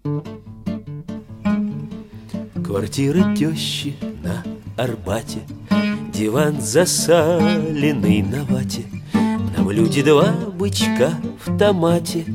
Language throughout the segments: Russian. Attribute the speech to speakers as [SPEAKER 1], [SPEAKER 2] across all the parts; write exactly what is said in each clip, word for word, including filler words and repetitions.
[SPEAKER 1] Квартира тещи на Арбате, диван засаленный на вате, на блюде два бычка в томате.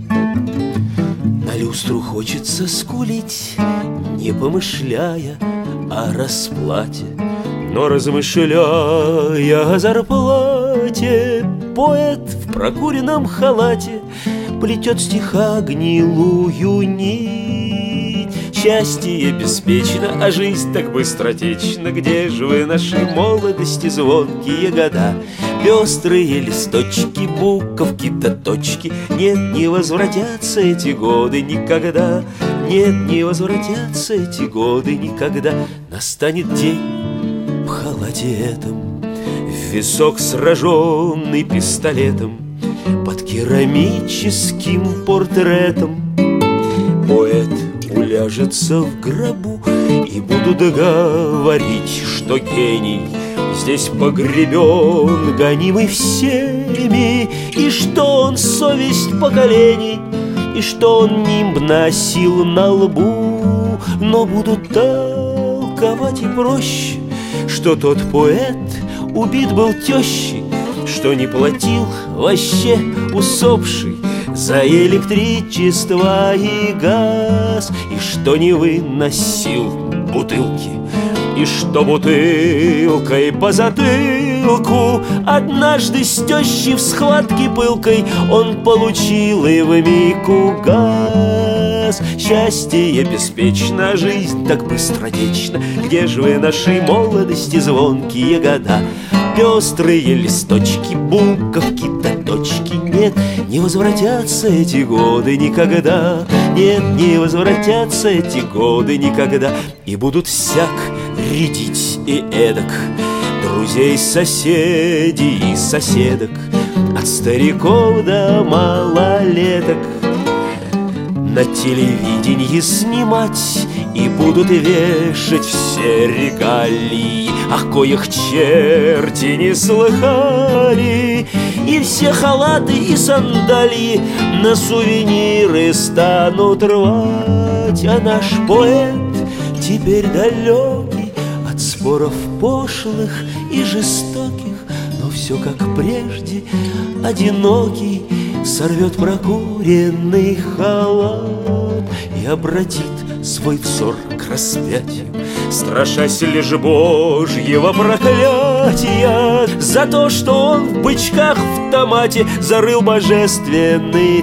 [SPEAKER 1] На люстру хочется скулить, не помышляя о расплате. Но размышляя о зарплате, поэт в прокуренном халате плетет стиха гнилую нить. Счастье беспечно, а жизнь так быстротечна. Где же вы, наши молодости, звонкие года? Пестрые листочки, буковки да точки. Нет, не возвратятся эти годы никогда. Нет, не возвратятся эти годы никогда. Настанет день в халате этом, в висок сраженный пистолетом, под керамическим портретом. Поэт уляжется в гробу, и будут говорить, что гений здесь погребен, гонимый всеми, и что он совесть поколений, и что он нимб носил на лбу. Но будут толковать и проще, что тот поэт убит был тещей, что не платил вообще усопший за электричество и газ, и что не выносил бутылки, и что бутылкой по затылку однажды с тещей в схватке пылкой он получил и вмиг угас. Счастье беспечно, жизнь так быстротечна. Где же вы, нашей молодости, звонкие года? Пестрые листочки, буковки да точки. Нет, не возвратятся эти годы никогда. Нет, не возвратятся эти годы никогда. И будут всяк рядить и эдак друзей, соседей и соседок, от стариков до малолеток. На телевидении снимать и будут вешать все регалии, о коих черти не слыхали. И все халаты и сандалии на сувениры станут рвать. А наш поэт теперь далекий от споров пошлых и жестоких, но все как прежде, одинокий, сорвет прокуренный халат и обратит свой взор к распятию, страшась лишь Божьего проклятия за то, что он в бычках в томате зарыл божественный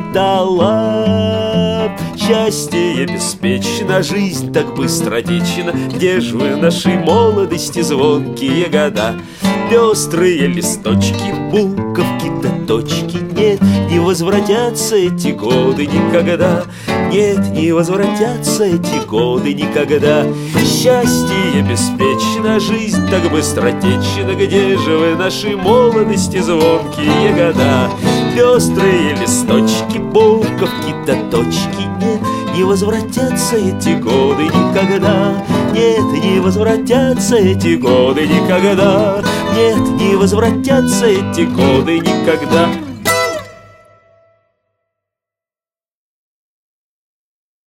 [SPEAKER 1] талант. Счастье беспечно, жизнь так быстротечна. Где же вы, нашей молодости, звонкие года? Пестрые листочки, буковки да точки. Нет, не возвратятся эти годы никогда. Нет, не возвратятся эти годы никогда. Счастье беспечно, жизнь так быстротечна. Где же вы, нашей молодости, звонкие года? Пестрые листочки, буковки да точки. Нет, не возвратятся эти годы никогда. Нет, не возвратятся эти годы никогда. Нет, не возвратятся эти годы никогда.